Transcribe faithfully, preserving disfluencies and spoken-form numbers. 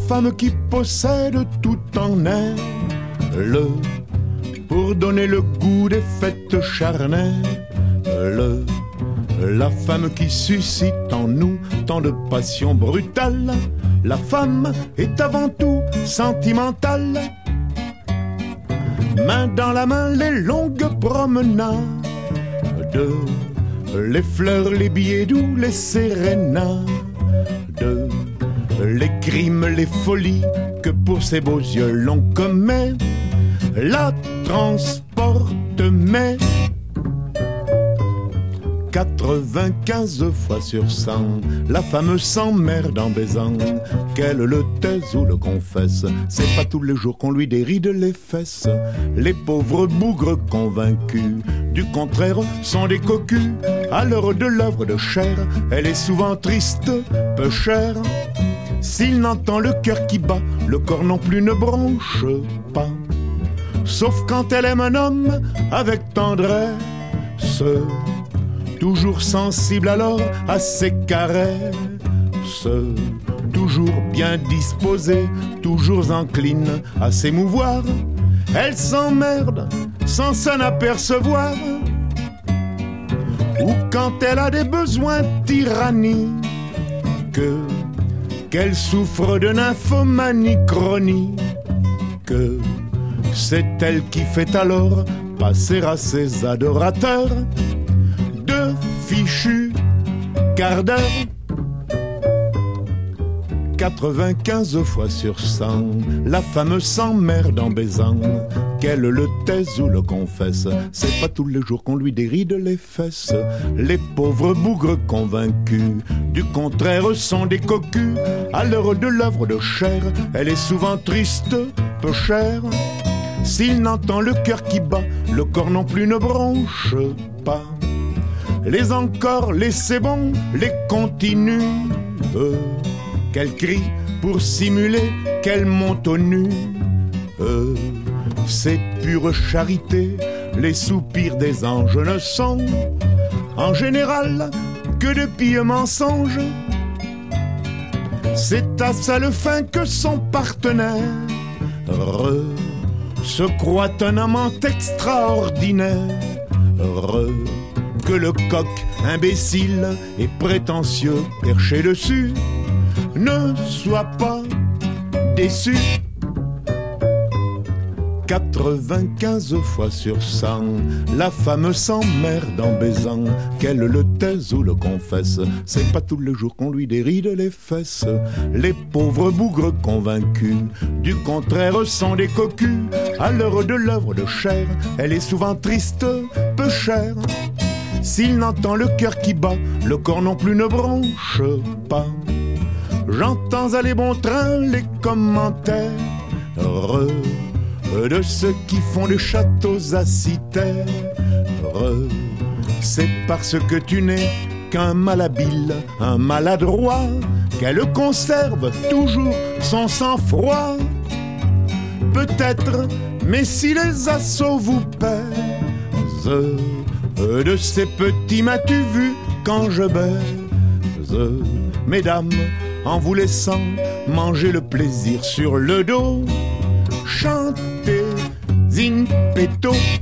femme qui possède tout en elle, pour donner le goût des fêtes charnelles, la femme qui suscite en nous tant de passion brutale. La femme est avant tout sentimentale. Main dans la main, les longues promenades, les fleurs, les billets doux, les sérénades, les crimes, les folies que pour ces beaux yeux l'on commet, la transporte, mais quatre-vingt-quinze fois sur cent, la femme s'emmerde en baisant, qu'elle le taise ou le confesse. C'est pas tous les jours qu'on lui déride les fesses. Les pauvres bougres convaincus du contraire sont des cocus. À l'heure de l'œuvre de chair, elle est souvent triste, peu chère. S'il n'entend le cœur qui bat, le corps non plus ne bronche pas. Sauf quand elle aime un homme avec tendresse, toujours sensible alors à ses caresses, toujours bien disposée, toujours incline à s'émouvoir. Elle s'emmerde sans s'en apercevoir. Ou quand elle a des besoins tyranniques, qu'elle souffre de nymphomanie chronique, c'est elle qui fait alors passer à ses adorateurs de fichus quart d'heure. quatre-vingt-quinze fois sur cent, la femme s'emmerde en baisant, qu'elle le taise ou le confesse. C'est pas tous les jours qu'on lui déride les fesses. Les pauvres bougres convaincus du contraire sont des cocus. À l'heure de l'œuvre de chair, elle est souvent triste, peu chère. S'il n'entend le cœur qui bat, le corps non plus ne bronche pas. Les encore, les c'est bon, les continue, euh, qu'elle crie pour simuler qu'elle monte au nu. Euh, c'est pure charité, les soupirs des anges ne sont en général que de pieux mensonges. C'est à seule fin que son partenaire se croit un amant extraordinaire, que le coq imbécile et prétentieux perché dessus ne soit pas déçu. quatre-vingt-quinze fois sur cent, la femme s'emmerde en baisant, qu'elle le taise ou le confesse. C'est pas tous les jours qu'on lui déride les fesses. Les pauvres bougres convaincus du contraire sont des cocus. À l'heure de l'œuvre de chair, elle est souvent triste, peu chère. S'il n'entend le cœur qui bat, le corps non plus ne bronche pas. J'entends à les bons trains les commentaires de ceux qui font des châteaux à citer. C'est parce que tu n'es qu'un malhabile, un maladroit, qu'elle conserve toujours son sang-froid. Peut-être, mais si les assauts vous pèsent, de ces petits m'as-tu vu quand je baise, mesdames, en vous laissant manger le plaisir sur le dos, chantez in petto.